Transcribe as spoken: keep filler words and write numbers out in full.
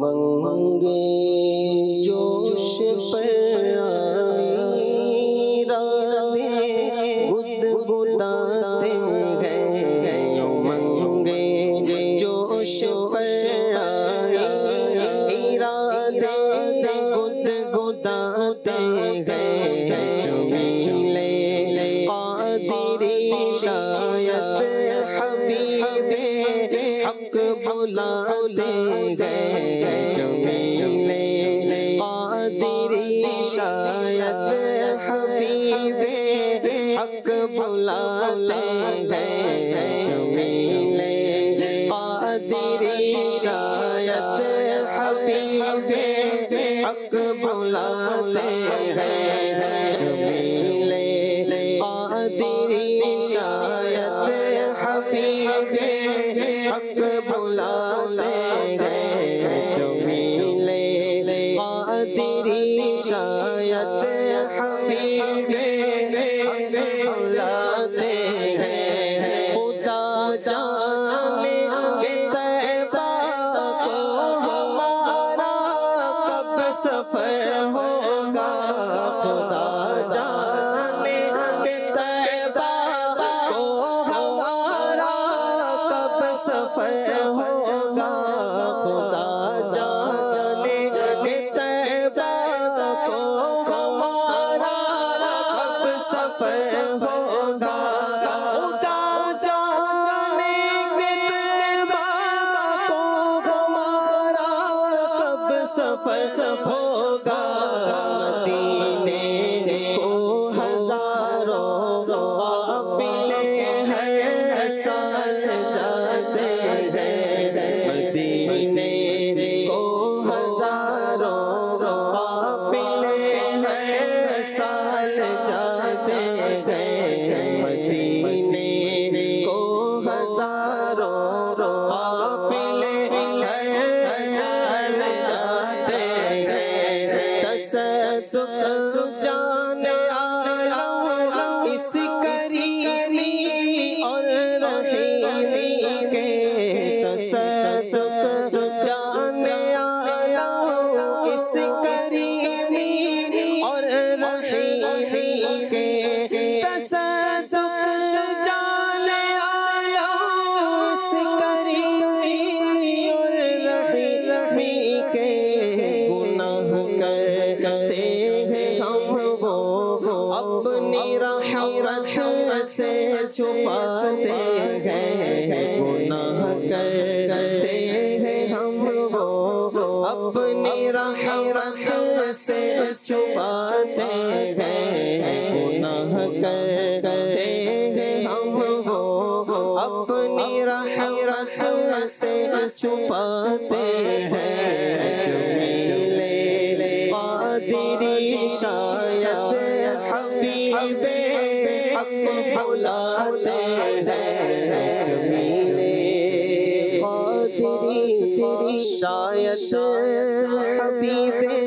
امنگیں جوش پر آئی راتیں گدگداتے گئے امنگیں جوش پر آئی راتیں گدگداتے گئے جمیلے قادری شاید حبیب حق بلاتے گئے جمیلے قادری شاید حبیب حق بلاتے گئے جمیلے قادری شاید حبیب حق بلاتے گئے جمیلے قادری شاید حبیب حق بلاتے گئے جمیلے قادری شاید حبیب حق بلاتے گئے خدا جانے کہ طیبہ کو ہمارا کب سفر ہوگا خدا جانے کہ طیبہ کو ہمارا کب سفر ہوگا خدا جانے کہ طیبہ کو ہمارا کب سفر ہوگا خدا جانے کہ طیبہ کو ہمارا کب سفر ہوگا مدینے کو ہزاروں قافلے ہر سال جاتے ہیں مدینے کو ہزاروں قافلے ہر سال جاتے ہیں مدینے کو ہزاروں قافلے ہر سال جاتے ہیں تصدق جانے آیا اس کریمی اور رحیمی کے تصدق جانے آیا اس کریمی اور رحیمی کے تصدق جانے آیا اس کریمی اور رحیمی کے گناہ کرتے ہیں ہم وہ اپنی رحمت سے چھپاتے ہیں گناہ کرتے ہیں ہم وہ اپنی رحمت سے چھپاتے ہیں گناہ کرتے ہیں ہم وہ اپنی رحمت سے چھپاتے ہیں جمیلے قادری شاید حبیب حق بلاتے ہیں جمیلے قادری شاید حبیب